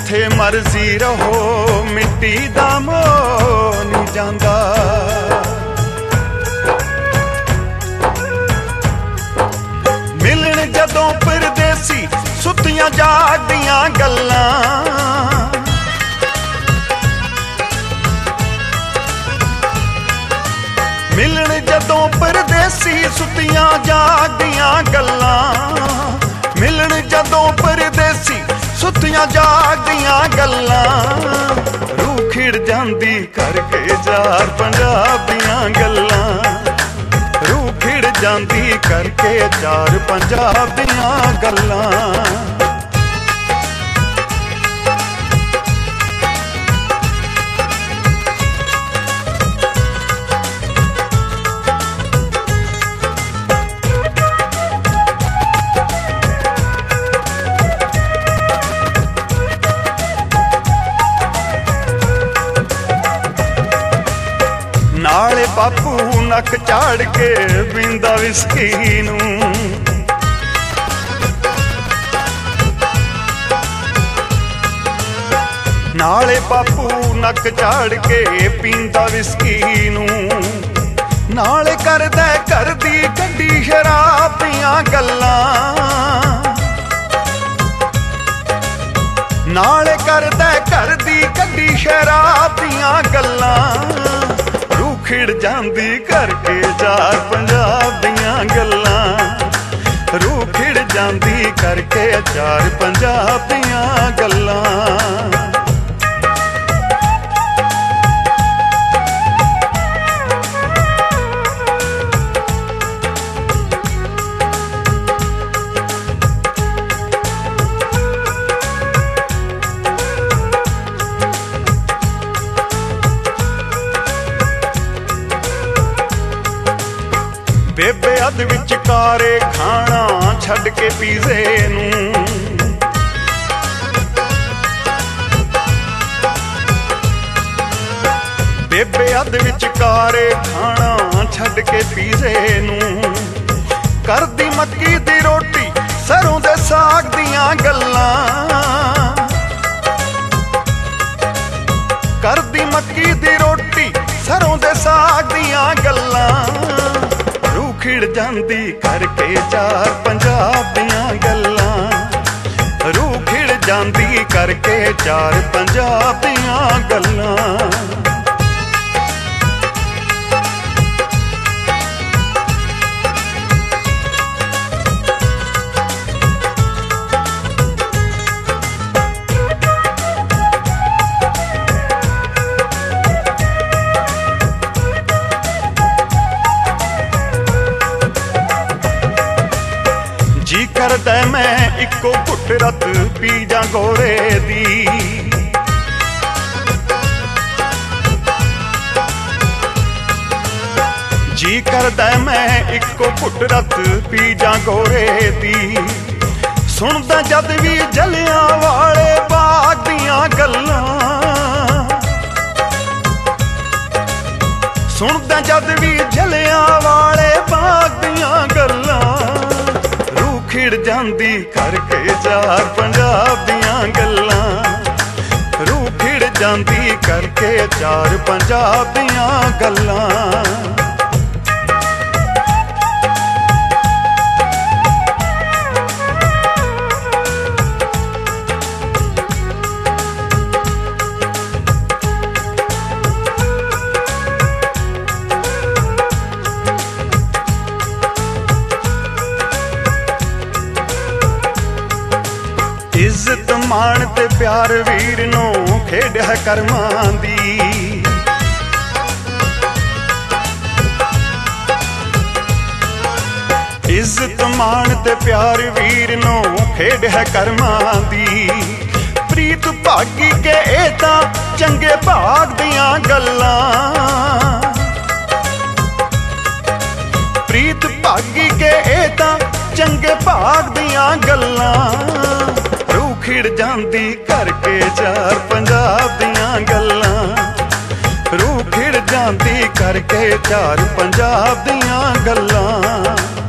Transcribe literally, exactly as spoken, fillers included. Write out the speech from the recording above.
जिथे मर्जी रहो मिट्टी दा मोह नहीं जांदा। मिलन जदों परदेसी सुतियां जागदियां गल्लां, मिलन जदों परदेसी सुतियां जागदियां गल्लां, मिलन जदों परदेसी सुतियां जागदियां गल्लां, रूह खिड़ जांदी करके जार पंजाब दियां गल्लां, रूह खिड़ जांदी करके जार पंजाब दियां गल्लां। नाले बापू नक झाड़ के पींदा विस्की नूं, नाले बापू नक झाड़ के पींदा विस्की नूं, नाले करदा घर दी गड्डी शराब दियां गल्लां, नाले करदा घर दी गड्डी शराब दियां गल्लां, खिड़ जांदी करके जार पंजाब दियां गल्लां, रूह खिड़ जांदी करके जार पंजाब दियां गल्लां। बेबे अद विचकारे खाना छड़ के पीजे नूं, बेबे अद विचकारे खाना छड़ के पीजे नूं, करदी मक्की दी रोटी सरों दे साग दियां गल्लां, करदी मक्की दी रोटी सरों दे साग दियां गल्लां, खिड़ जांदी करके चार पंजाब दियां गल्लां, रूह खिड़ जांदी करके चार पंजाब दियां गल्लां। जी करदा मैं इको घुट रत पी जा गोरे दी, जी करदा मैं इको घुट रत पी जा गोरे दी, सुनदा जद भी जलियां वाले बाग दियां गल्लां, सुनदा जद भी जलियां वाले बाग दियां गल्लां, खिड़ जांदी करके जार पंजाब दियां गल्लां, रूह खिड़ जांदी करके जार पंजाब दियां गल्लां। इज्जत मान ते प्यार वीर नूं खेड़िया करमां दी, इज्जत मान ते प्यार वीर नूं खेड़िया करमां दी, प्रीत भागी के ए तां चंगे भाग दियां गल्लां, प्रीत भागी के ए तां चंगे भाग दियां गल्लां, खिड़ जांदी करके चार पंजाब दियां गल्लां, रूह खिड़ जांदी करके चार पंजाब दियां गल्लां।